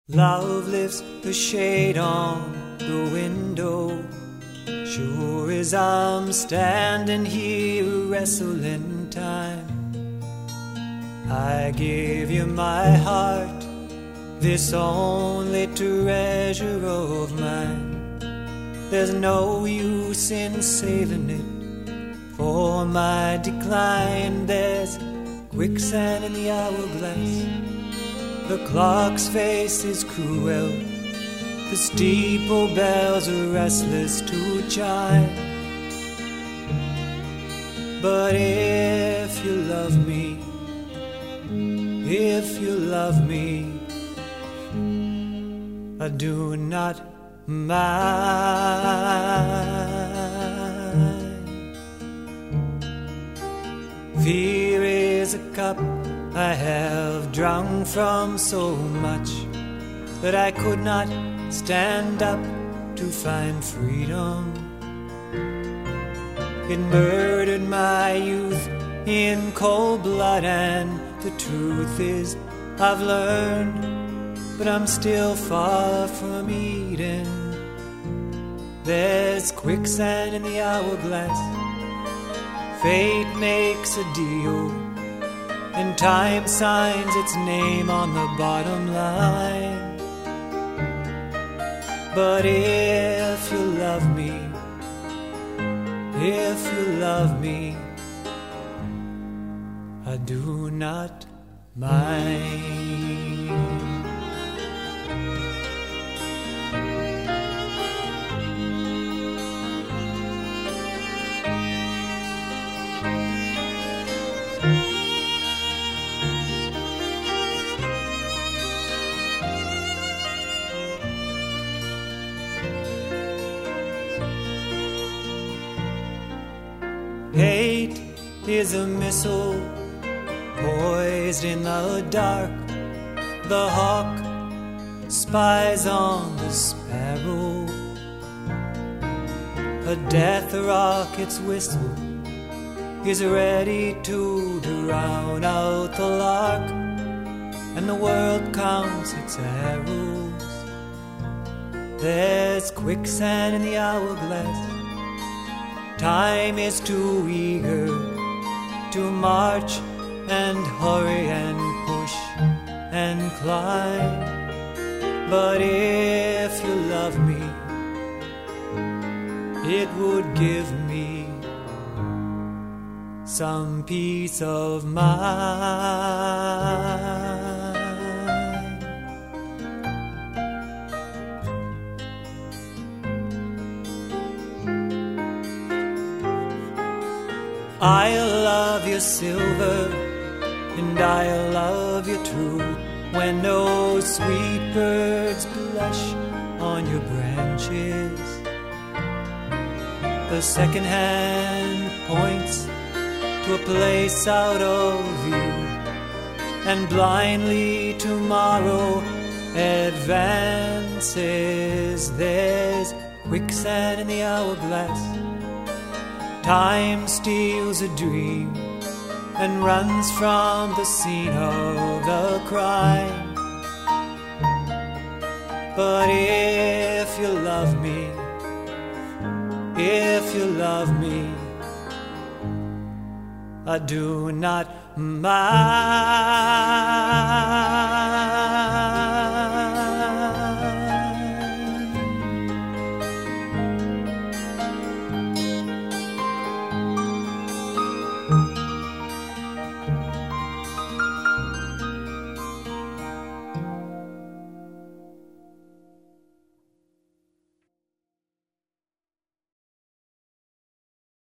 Love lifts the shade on the window. Sure as I'm standing here wrestling time, I give you my heart, this only treasure of mine. There's no use in saving it for my decline. There's quicksand in the hourglass. The clock's face is cruel, the steeple bells are restless to chime. But if you love me, if you love me, I do not mind. Fear is a cup I have drunk from so much that I could not stand up to find freedom. It murdered my youth in cold blood, and the truth is I've learned, but I'm still far from Eden. There's quicksand in the hourglass. Fate makes a deal, and time signs its name on the bottom line. But if you love me, if you love me, I do not mind. Hate is a missile poised in the dark. The hawk spies on the sparrow. A death rocket's whistle is ready to drown out the lark, and the world counts its arrows. There's quicksand in the hourglass. Time is too eager to march and hurry and push and climb. But if you love me, it would give me some peace of mind. I love you silver, and I love you true, when those sweet birds blush on your branches. The second hand points to a place out of view, and blindly tomorrow advances. There's quicksand in the hourglass. Time steals a dream and runs from the scene of the crime. But if you love me, if you love me, I do not mind.